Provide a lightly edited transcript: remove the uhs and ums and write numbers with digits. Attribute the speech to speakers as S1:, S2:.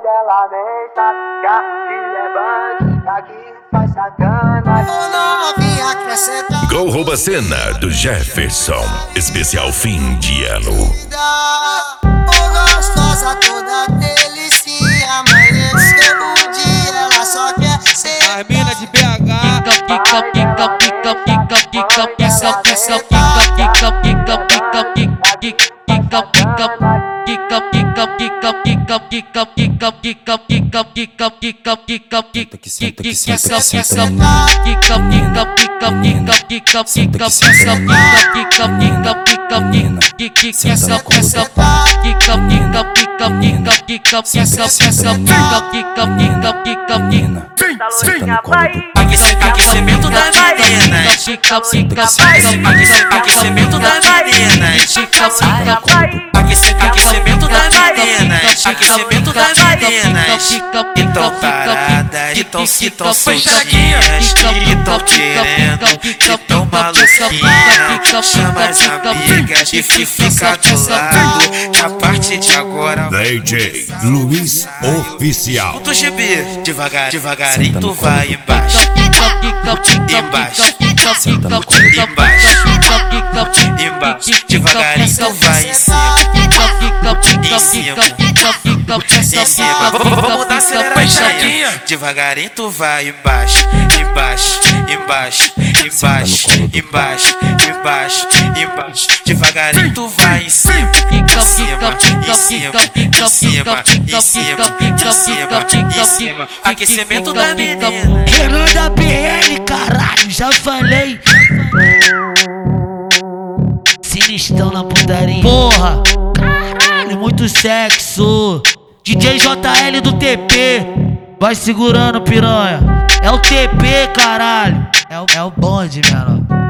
S1: dela nem sabe que aqui é bandida, aqui faz sacanagem.
S2: Gol rouba cena do Jefferson, especial fim de ano.
S3: Gostosa toda delícia, amanheceu um dia, ela só quer ser
S4: a mina de BH.
S3: aquecimento da menina, aquecimento da menina, aquecimento da menina, aquecimento da menina. Que tão paradas, que tão soltinhas, que tão querendo, que tão maluquinha. Chama as amigas e fica do lado. A partir de agora
S2: DJ Luiz Oficial.
S3: Ponto GB, devagarinho tu vai embaixo, embaixo, embaixo, devagarinho tu vai em cima, em cima. Vamos dar aceleradinha. Devagarinho tu vai embaixo, embaixo, embaixo, embaixo, embaixo, embaixo, embaixo. Devagarinho tu vai em cima, em cima, em cima, em cima, em cima, em cima, em cima. Aquecimento da menina.
S5: Renan da PL, caralho, já falei. Sinistrão na putaria. Porra, caralho, muito sexo. DJ JL do TP, vai segurando, piranha. É o TP, caralho. É o bonde, menor.